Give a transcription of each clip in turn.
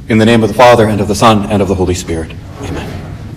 In the name of the Father, and of the Son, and of the Holy Spirit. Amen.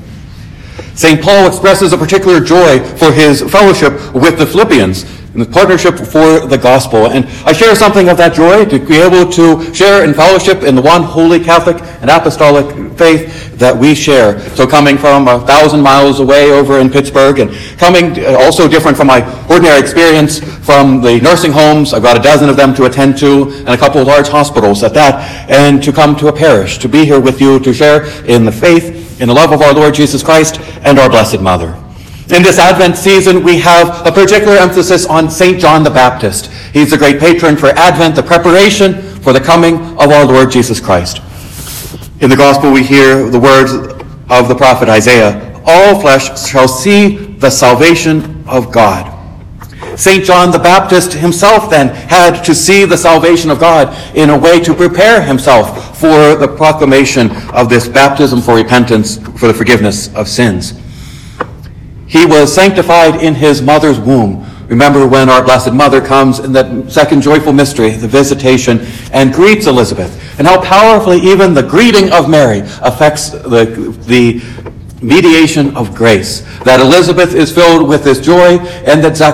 St. Paul expresses a particular joy for his fellowship with the Philippians in the partnership for the gospel. And I share something of that joy to be able to share in fellowship in the one holy Catholic and apostolic faith that we share. So coming from 1,000 miles away over in Pittsburgh, and coming also different from my ordinary experience from the nursing homes. I've got a dozen of them to attend to, and a couple of large hospitals at that, and to come to a parish, to be here with you, to share in the faith, in the love of our Lord Jesus Christ and our Blessed Mother. In this Advent season, we have a particular emphasis on St. John the Baptist. He's the great patron for Advent, the preparation for the coming of our Lord Jesus Christ. In the Gospel, we hear the words of the prophet Isaiah, "All flesh shall see the salvation of God." St. John the Baptist himself then had to see the salvation of God in a way to prepare himself for the proclamation of this baptism for repentance, for the forgiveness of sins. He was sanctified in his mother's womb. Remember when our Blessed Mother comes in that second joyful mystery, the visitation, and greets Elizabeth, and how powerfully even the greeting of Mary affects the mediation of grace. That Elizabeth is filled with this joy, and that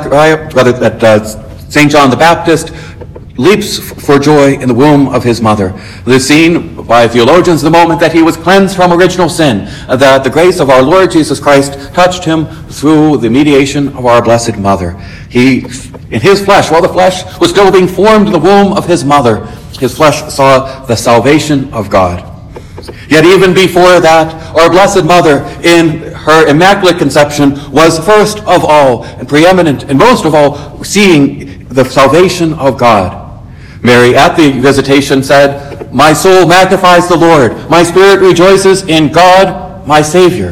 St. John the Baptist leaps for joy in the womb of his mother. It is seen by theologians the moment that he was cleansed from original sin, that the grace of our Lord Jesus Christ touched him through the mediation of our Blessed Mother. He, in his flesh, while the flesh was still being formed in the womb of his mother, his flesh saw the salvation of God. Yet even before that, our Blessed Mother, in her Immaculate Conception, was first of all, and preeminent, and most of all, seeing the salvation of God. Mary, at the visitation, said, "My soul magnifies the Lord. My spirit rejoices in God, my Savior."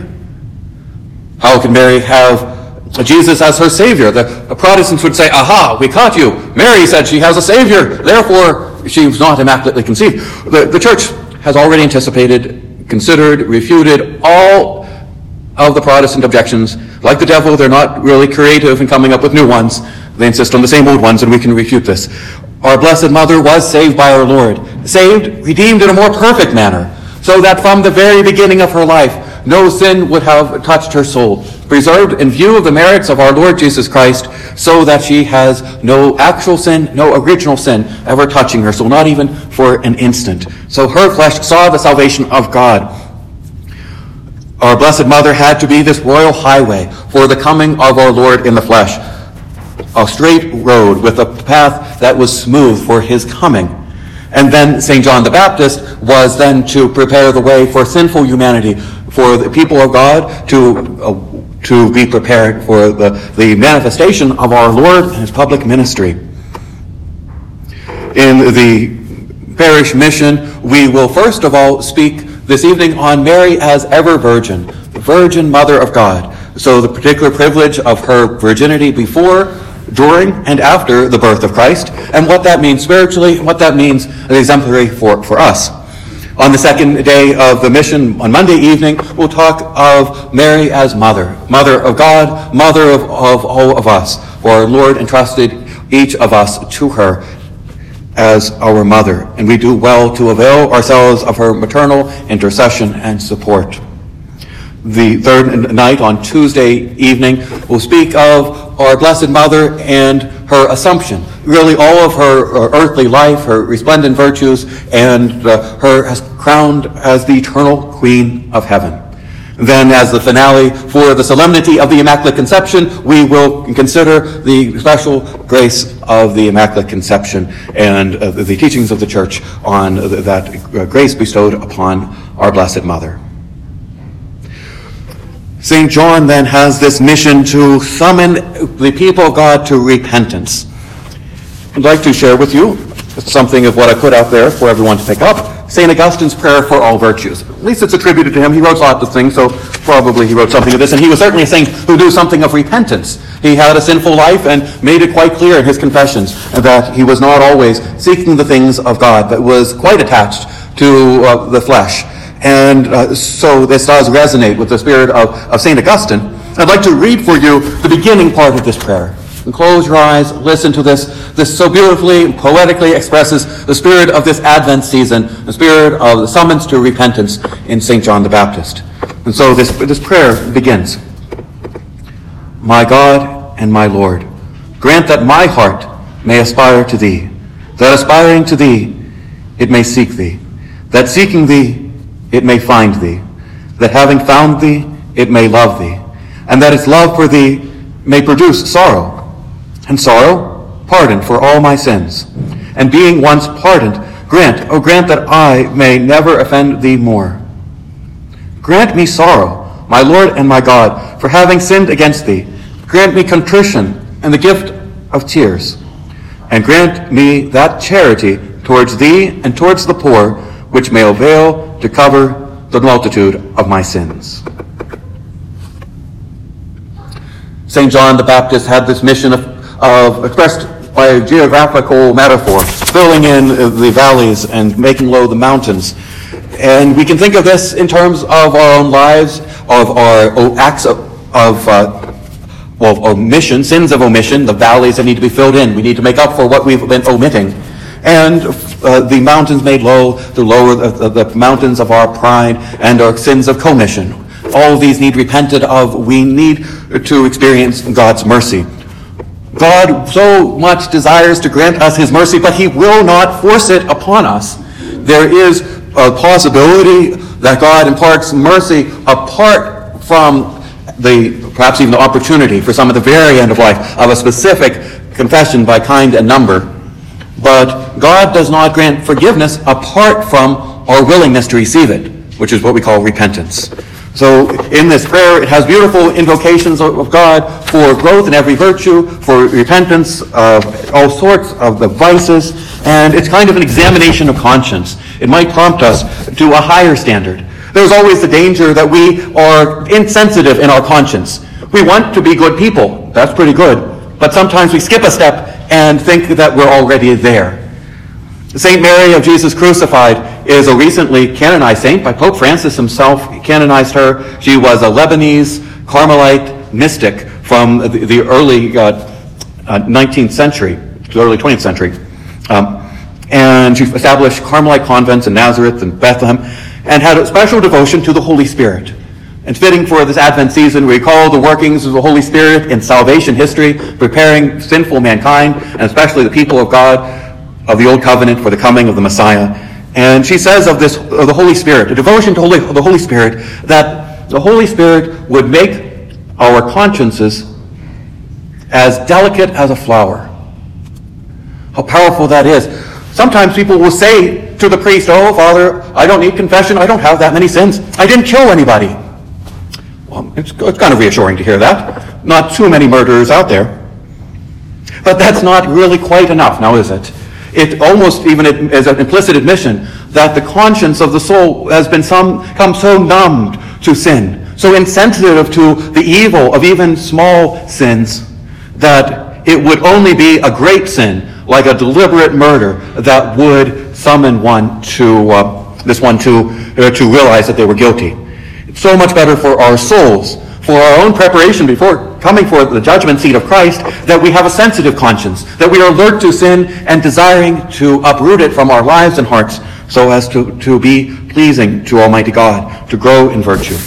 How can Mary have Jesus as her Savior? The Protestants would say, "Aha, we caught you. Mary said she has a Savior. Therefore, she was not immaculately conceived." The Church has already anticipated, considered, refuted all of the Protestant objections. Like the devil, they're not really creative in coming up with new ones. They insist on the same old ones, and we can refute this. Our Blessed Mother was saved by our Lord, saved, redeemed in a more perfect manner, so that from the very beginning of her life, no sin would have touched her soul, preserved in view of the merits of our Lord Jesus Christ, so that she has no actual sin, no original sin ever touching her soul, not even for an instant. So her flesh saw the salvation of God. Our Blessed Mother had to be this royal highway for the coming of our Lord in the flesh, a straight road with a path that was smooth for his coming. And then St. John the Baptist was then to prepare the way for sinful humanity, for the people of God to be prepared for the manifestation of our Lord and his public ministry. In the parish mission, we will first of all speak this evening on Mary as ever Virgin, the Virgin Mother of God. So the particular privilege of her virginity before, during, and after the birth of Christ, and what that means spiritually, and what that means exemplary for us. On the second day of the mission, on Monday evening, we'll talk of Mary as Mother, Mother of God, Mother of all of us, for our Lord entrusted each of us to her as our Mother, and we do well to avail ourselves of her maternal intercession and support. The third night, on Tuesday evening, we'll speak of our Blessed Mother and her Assumption, really all of her earthly life, her resplendent virtues, and her as crowned as the eternal Queen of Heaven. Then, as the finale for the solemnity of the Immaculate Conception, we will consider the special grace of the Immaculate Conception and the teachings of the Church on that grace bestowed upon our Blessed Mother. St. John then has this mission to summon the people of God to repentance. I'd like to share with you something of what I put out there for everyone to pick up. St. Augustine's prayer for all virtues. At least it's attributed to him. He wrote lots of things, so probably he wrote something of this. And he was certainly a saint who knew something of repentance. He had a sinful life and made it quite clear in his confessions that he was not always seeking the things of God, but was quite attached to the flesh. And so this does resonate with the spirit of St. Augustine. I'd like to read for you the beginning part of this prayer. and close your eyes, listen to this. This so beautifully, poetically expresses the spirit of this Advent season, the spirit of the summons to repentance in St. John the Baptist. And so this prayer begins. My God and my Lord, grant that my heart may aspire to thee, that aspiring to thee, it may seek thee, that seeking thee, it may find thee, that having found thee, it may love thee, and that its love for thee may produce sorrow, and sorrow, pardon for all my sins. And being once pardoned, grant that I may never offend thee more. Grant me sorrow, my Lord and my God, for having sinned against thee. Grant me contrition and the gift of tears. And grant me that charity towards thee and towards the poor, which may avail to cover the multitude of my sins. St. John the Baptist had this mission of expressed by a geographical metaphor, filling in the valleys and making low the mountains. And we can think of this in terms of our own lives, of our acts of omission, sins of omission, the valleys that need to be filled in. We need to make up for what we've been omitting. And the mountains made low, to lower the mountains of our pride and our sins of commission. All of these need repented of. We need to experience God's mercy. God so much desires to grant us his mercy, but he will not force it upon us. There is a possibility that God imparts mercy apart from perhaps even the opportunity for some at the very end of life of a specific confession by kind and number. But God does not grant forgiveness apart from our willingness to receive it, which is what we call repentance. So in this prayer, it has beautiful invocations of God for growth in every virtue, for repentance of all sorts of the vices, and it's kind of an examination of conscience. It might prompt us to a higher standard. There's always the danger that we are insensitive in our conscience. We want to be good people. That's pretty good. But sometimes we skip a step and think that we're already there. Saint Mary of Jesus Crucified is a recently canonized saint by Pope Francis himself. He canonized her. She was a Lebanese Carmelite mystic from the early 19th century, the early 20th century. And she established Carmelite convents in Nazareth and Bethlehem and had a special devotion to the Holy Spirit. And fitting for this Advent season, we recall the workings of the Holy Spirit in salvation history, preparing sinful mankind, and especially the people of God, of the Old Covenant for the coming of the Messiah. And she says of the Holy Spirit, a devotion to the Holy Spirit, that the Holy Spirit would make our consciences as delicate as a flower. How powerful that is. Sometimes people will say to the priest, "Oh, Father, I don't need confession. I don't have that many sins. I didn't kill anybody." Well, it's kind of reassuring to hear that. Not too many murderers out there. But that's not really quite enough, now is it? It almost even is an implicit admission that the conscience of the soul has become so numbed to sin, so insensitive to the evil of even small sins, that it would only be a great sin, like a deliberate murder, that would summon one to realize that they were guilty. It's so much better for our souls, for our own preparation before coming for the judgment seat of Christ, that we have a sensitive conscience, that we are alert to sin and desiring to uproot it from our lives and hearts so as to be pleasing to Almighty God, to grow in virtue.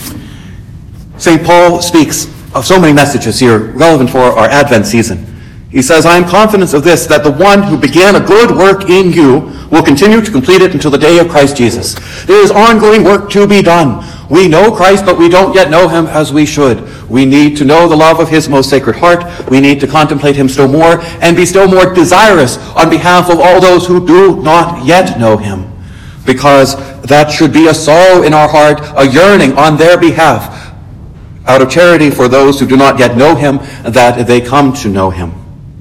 St. Paul speaks of so many messages here relevant for our Advent season. He says, "I am confident of this, that the one who began a good work in you will continue to complete it until the day of Christ Jesus." There is ongoing work to be done. We know Christ, but we don't yet know him as we should. We need to know the love of his most sacred heart. We need to contemplate him still more and be still more desirous on behalf of all those who do not yet know him. Because that should be a sorrow in our heart, a yearning on their behalf, out of charity for those who do not yet know him, that they come to know him.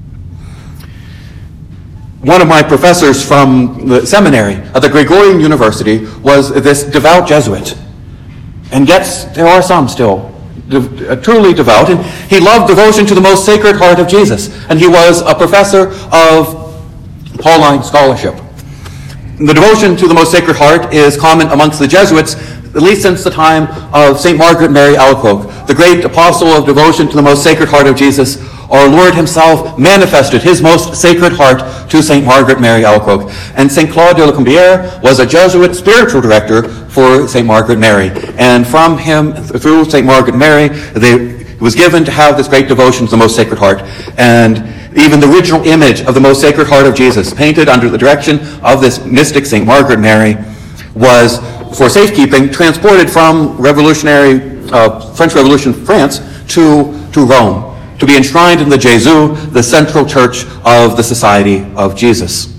One of my professors from the seminary at the Gregorian University was this devout Jesuit. And yet, there are some still truly devout. And he loved devotion to the most sacred heart of Jesus. And he was a professor of Pauline scholarship. The devotion to the most sacred heart is common amongst the Jesuits, at least since the time of St. Margaret Mary Alacoque, the great apostle of devotion to the most sacred heart of Jesus, our Lord himself manifested his most sacred heart to St. Margaret Mary Alacoque. And St. Claude de la Combière was a Jesuit spiritual director for St. Margaret Mary. And from him, through St. Margaret Mary, it was given to have this great devotion to the most sacred heart. And even the original image of the most sacred heart of Jesus, painted under the direction of this mystic St. Margaret Mary, was, for safekeeping, transported from French Revolution France to Rome, to be enshrined in the Jésus, the central church of the Society of Jesus.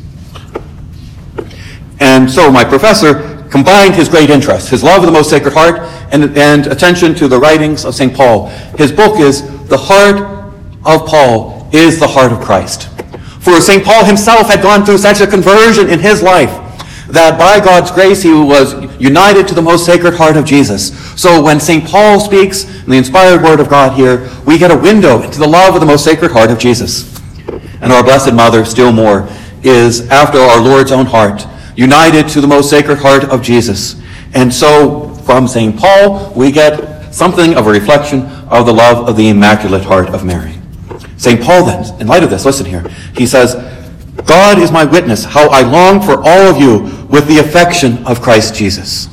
And so my professor combined his great interest, his love of the most sacred heart, and attention to the writings of St. Paul. His book is The Heart of Paul is the Heart of Christ. For St. Paul himself had gone through such a conversion in his life that by God's grace he was united to the most sacred heart of Jesus. So when St. Paul speaks in the inspired word of God here, we get a window into the love of the most sacred heart of Jesus. And our Blessed Mother, still more, is after our Lord's own heart, united to the most sacred heart of Jesus. And so from St. Paul, we get something of a reflection of the love of the Immaculate Heart of Mary. St. Paul then, in light of this, listen here, he says, God is my witness, how I long for all of you with the affection of Christ Jesus.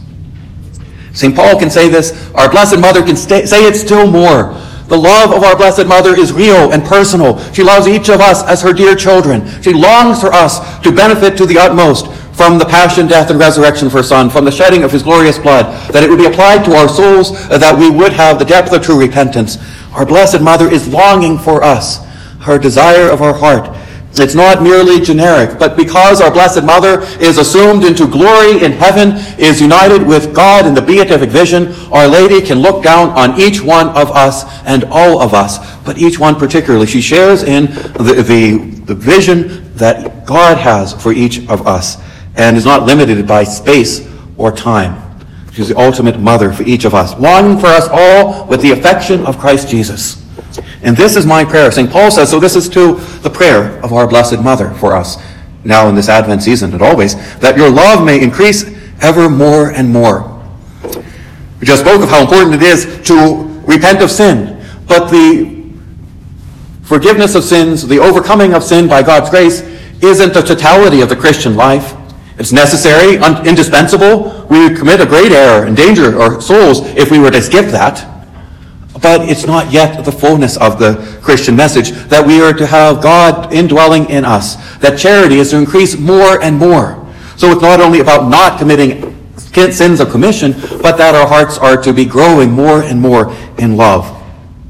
St. Paul can say this. Our Blessed Mother can say it still more. The love of our Blessed Mother is real and personal. She loves each of us as her dear children. She longs for us to benefit to the utmost from the passion, death, and resurrection of her Son, from the shedding of his glorious blood, that it would be applied to our souls, that we would have the depth of true repentance. Our Blessed Mother is longing for us, her desire of our heart. It's not merely generic, but because our Blessed Mother is assumed into glory in heaven, is united with God in the beatific vision, Our Lady can look down on each one of us and all of us, but each one particularly. She shares in the vision that God has for each of us and is not limited by space or time. She's the ultimate mother for each of us, longing for us all with the affection of Christ Jesus. And this is my prayer. St. Paul says, so this is to the prayer of our Blessed Mother for us, now in this Advent season and always, that your love may increase ever more and more. We just spoke of how important it is to repent of sin, but the forgiveness of sins, the overcoming of sin by God's grace, isn't the totality of the Christian life. It's necessary, indispensable. We would commit a great error and endanger our souls if we were to skip that. But it's not yet the fullness of the Christian message, that we are to have God indwelling in us, that charity is to increase more and more. So it's not only about not committing sins of commission, but that our hearts are to be growing more and more in love,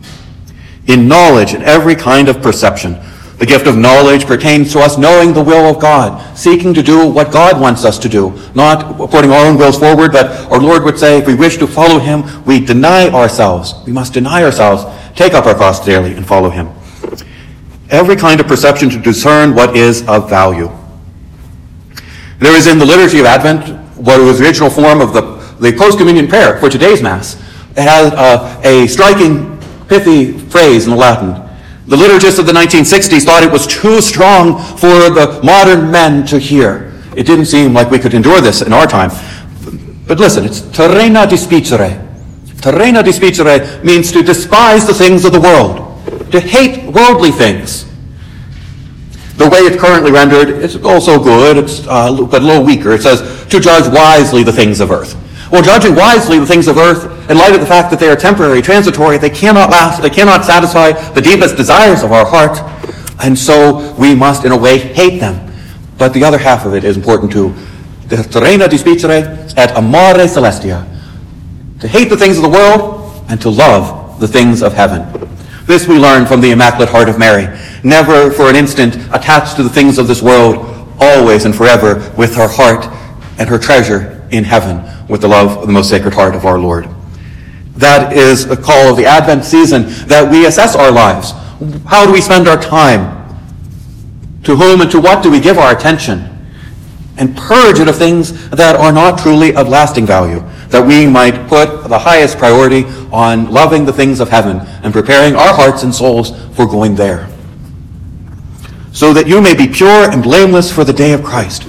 in knowledge, in every kind of perception. The gift of knowledge pertains to us knowing the will of God, seeking to do what God wants us to do, not putting our own wills forward, but our Lord would say, if we wish to follow him, we deny ourselves. We must deny ourselves, take up our cross daily, and follow him. Every kind of perception to discern what is of value. There is in the liturgy of Advent what was the original form of the post-communion prayer for today's Mass. It has a striking, pithy phrase in the Latin. The liturgists of the 1960s thought it was too strong for the modern men to hear. It didn't seem like we could endure this in our time. But listen, it's terrena dispicere. Terrena dispicere means to despise the things of the world, to hate worldly things. The way it's currently rendered is also good, but a little weaker. It says, to judge wisely the things of earth. Well, judging wisely the things of earth, in light of the fact that they are temporary, transitory, they cannot last, they cannot satisfy the deepest desires of our heart, and so we must, in a way, hate them. But the other half of it is important too. Terrena dispicere et amare celestia. To hate the things of the world and to love the things of heaven. This we learn from the Immaculate Heart of Mary. Never for an instant attached to the things of this world, always and forever with her heart and her treasure in heaven, with the love of the most sacred heart of our Lord. That is a call of the Advent season, that we assess our lives. How do we spend our time? To whom and to what do we give our attention? And purge it of things that are not truly of lasting value, that we might put the highest priority on loving the things of heaven and preparing our hearts and souls for going there. So that you may be pure and blameless for the day of Christ.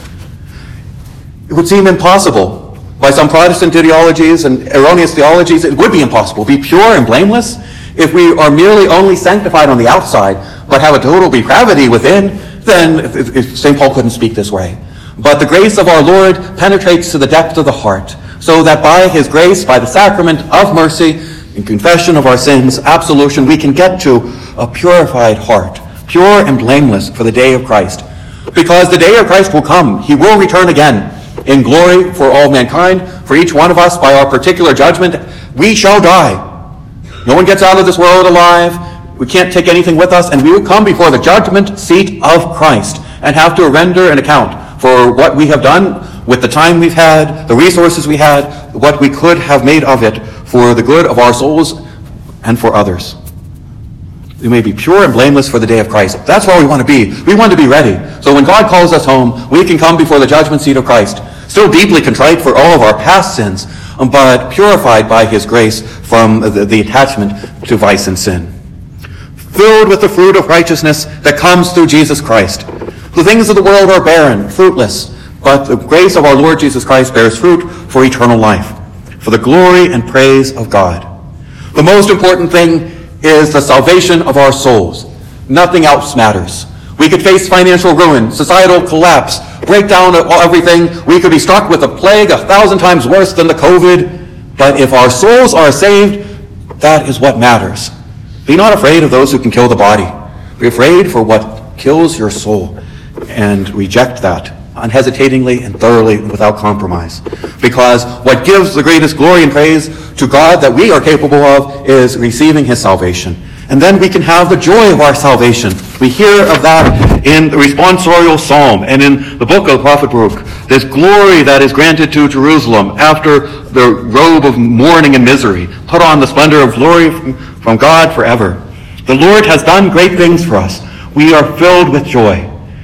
It would seem impossible. By some Protestant ideologies and erroneous theologies, it would be impossible. Be pure and blameless. If we are merely only sanctified on the outside, but have a total depravity within, then St. Paul couldn't speak this way. But the grace of our Lord penetrates to the depth of the heart, so that by his grace, by the sacrament of mercy, in confession of our sins, absolution, we can get to a purified heart, pure and blameless for the day of Christ. Because the day of Christ will come. He will return again in glory for all mankind. For each one of us, by our particular judgment, we shall die. No one gets out of this world alive. We can't take anything with us, and we will come before the judgment seat of Christ and have to render an account for what we have done with the time we've had, the resources we had, what we could have made of it for the good of our souls and for others. We may be pure and blameless for the day of Christ. That's where we want to be. We want to be ready. So when God calls us home, we can come before the judgment seat of Christ, still deeply contrite for all of our past sins, but purified by his grace from the attachment to vice and sin. Filled with the fruit of righteousness that comes through Jesus Christ. The things of the world are barren, fruitless, but the grace of our Lord Jesus Christ bears fruit for eternal life, for the glory and praise of God. The most important thing is the salvation of our souls. Nothing else matters. We could face financial ruin, societal collapse, breakdown of everything. We could be struck with a plague 1,000 times worse than the COVID. But if our souls are saved, that is what matters. Be not afraid of those who can kill the body. Be afraid for what kills your soul, and reject that unhesitatingly and thoroughly and without compromise. Because what gives the greatest glory and praise to God that we are capable of is receiving his salvation. And then we can have the joy of our salvation. We hear of that in the responsorial psalm and in the book of the prophet Baruch. This glory that is granted to Jerusalem after the robe of mourning and misery. Put on the splendor of glory from God forever. The Lord has done great things for us. We are filled with joy.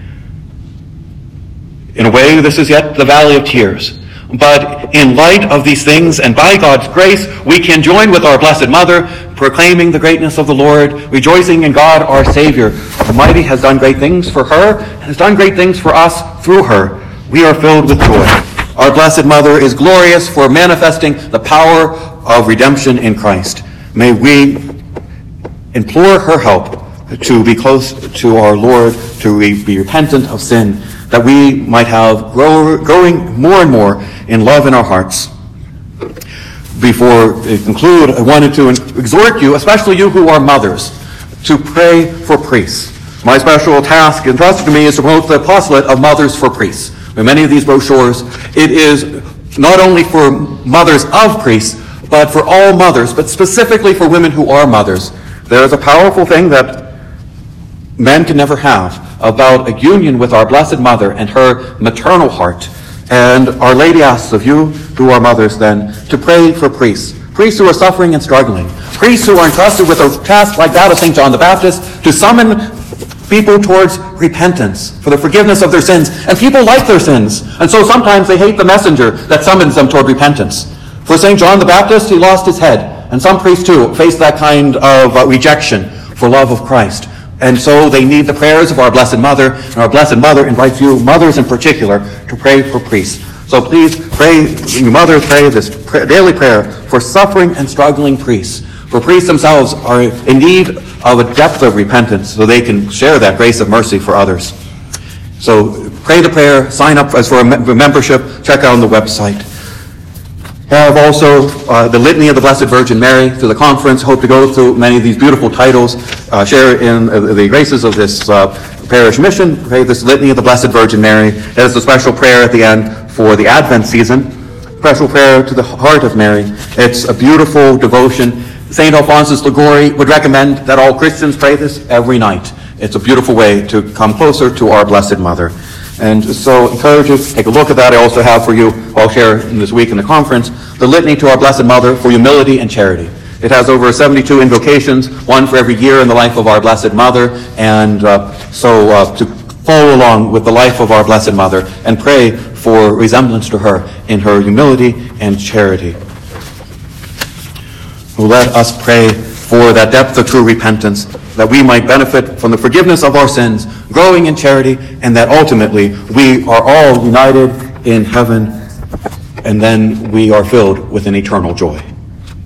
In a way, this is yet the valley of tears. But in light of these things, and by God's grace, we can join with our Blessed Mother, proclaiming the greatness of the Lord, rejoicing in God our Savior. Almighty has done great things for her, and has done great things for us through her. We are filled with joy. Our Blessed Mother is glorious for manifesting the power of redemption in Christ. May we implore her help to be close to our Lord, to be repentant of sin, that we might have growing more and more in love in our hearts. Before I conclude, I wanted to exhort you, especially you who are mothers, to pray for priests. My special task entrusted to me is to promote the apostolate of Mothers for Priests. In many of these brochures, it is not only for mothers of priests, but for all mothers, but specifically for women who are mothers. There is a powerful thing that men can never have about a union with our Blessed Mother and her maternal heart. And Our Lady asks of you, who are mothers then, to pray for priests. Priests who are suffering and struggling. Priests who are entrusted with a task like that of St. John the Baptist, to summon people towards repentance for the forgiveness of their sins. And people like their sins. And so sometimes they hate the messenger that summons them toward repentance. For St. John the Baptist, he lost his head. And some priests too face that kind of rejection for love of Christ. And so they need the prayers of our Blessed Mother, and our Blessed Mother invites you, mothers in particular, to pray for priests. So please pray, you mothers, pray this daily prayer for suffering and struggling priests. For priests themselves are in need of a depth of repentance so they can share that grace of mercy for others. So pray the prayer, sign up as for a membership, check out on the website. Have also the Litany of the Blessed Virgin Mary through the conference. Hope to go through many of these beautiful titles, share in the graces of this parish mission. Pray this Litany of the Blessed Virgin Mary. There's a special prayer at the end for the Advent season. Special prayer to the Heart of Mary. It's a beautiful devotion. St. Alphonsus Liguori would recommend that all Christians pray this every night. It's a beautiful way to come closer to our Blessed Mother. And so encourage you, take a look at that. I also have for you, I'll share in this week in the conference, the Litany to our Blessed Mother for humility and charity. It has over 72 invocations, one for every year in the life of our Blessed Mother, and to follow along with the life of our Blessed Mother and pray for resemblance to her in her humility and charity. Let us pray for that depth of true repentance, that we might benefit from the forgiveness of our sins, growing in charity, and that ultimately we are all united in heaven, and then we are filled with an eternal joy.